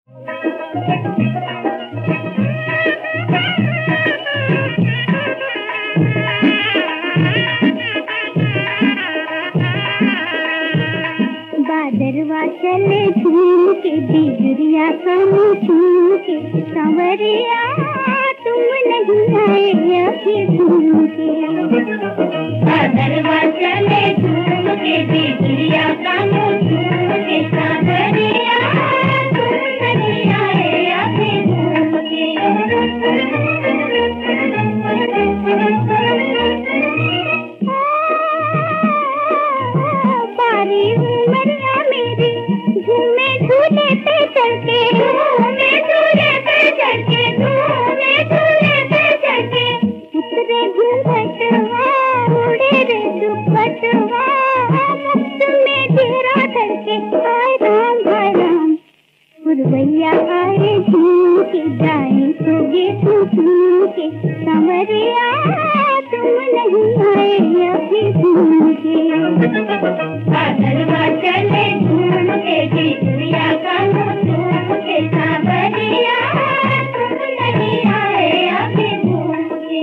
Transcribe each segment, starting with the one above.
बादरवा चले झूम के बिजुरिया कम झूम के सांवरिया तुम नहीं आए अभी झूम के। बादरवा चले झूम के बिजुरिया कम झूम के सांवरिया तुम नहीं आए अभी झूम के। बारी उमरिया मेरी झूमे झूले पे चढ़ के, झूमे झूले पे चढ़ के, झूमे झूले पे चढ़ के उतरे घूंघटवा उड़े रे दुपट्टवा मुफ्त में तेरा धड़के। हाय राम पुरवैया आए झूम के जाए सोगे झूम के सांवरिया तुम नहीं आए अभी झूम के। बादरवा चले झूम के बिजुरिया कम झूम के सांवरिया तुम नहीं आए अभी झूम के।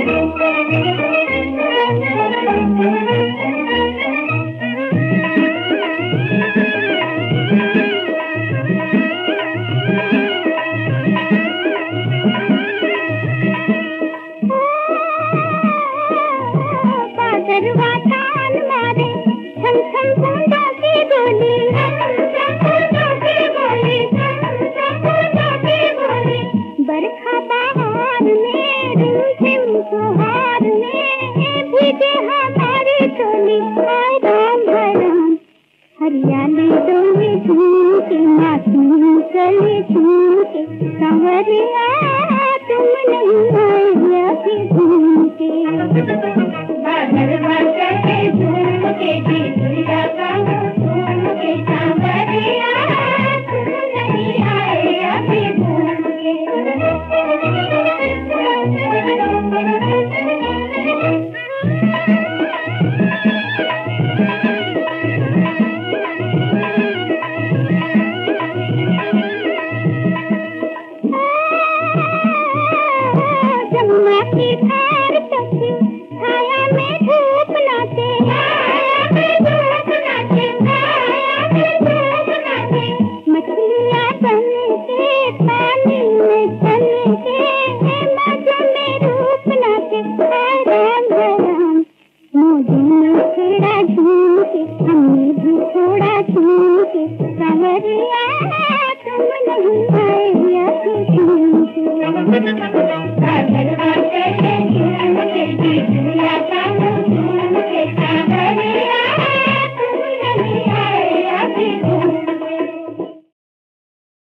बादरवा तान मारे छम छम बूंदों की बोली, बूंदों की बोली, बूंदों की बोली। बरखा बहार में रिमझिम फुहार में भीगे हमारी चोली। हाय राम हरियाली डोली झूम के मासूम चली झूम के सांवरिया तुम नहीं आए अभी झूम के। बादरवा चले झूम के बिजुरिया कम झूम के सांवरिया तुम नहीं आए अभी झूम के। जमुना की धार तक छाया में धूप नाचे, छाया में धूप नाचे, छाया में धूप नाचे। मछलियाँ बन के पानी में चल के मौजों में रूप नाचे। हाय राम मौजों में थोड़ा झूम के हमने भी थोड़ा झूम के सांवरिया तुम नहीं आए अभी झूम के।